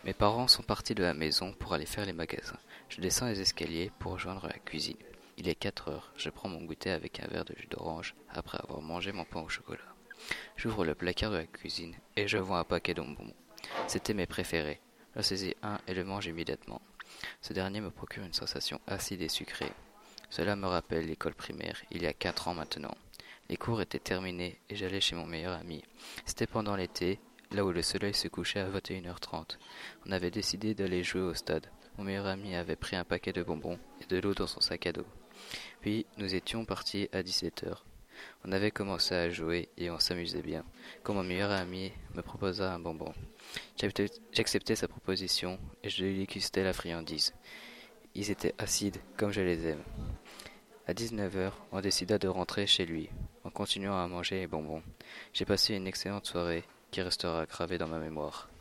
Mes parents sont partis de la maison pour aller faire les magasins. Je descends les escaliers pour rejoindre la cuisine. Il est 4 heures. Je prends mon goûter avec un verre de jus d'orange après avoir mangé mon pain au chocolat. J'ouvre le placard de la cuisine et je vois un paquet de bonbons. C'étaient mes préférés. Je saisis un et le mange immédiatement. Ce dernier me procure une sensation acide et sucrée. Cela me rappelle l'école primaire, il y a 4 ans maintenant. Les cours étaient terminés et j'allais chez mon meilleur ami. C'était pendant l'été, là où le soleil se couchait à 21h30. On avait décidé d'aller jouer au stade. Mon meilleur ami avait pris un paquet de bonbons et de l'eau dans son sac à dos. Puis nous étions partis à 17h. On avait commencé à jouer et on s'amusait bien, quand mon meilleur ami me proposa un bonbon. J'acceptai sa proposition et je lui dégustai la friandise. Ils étaient acides comme je les aime. À 19h, on décida de rentrer chez lui, en continuant à manger les bonbons. J'ai passé une excellente soirée qui restera gravée dans ma mémoire.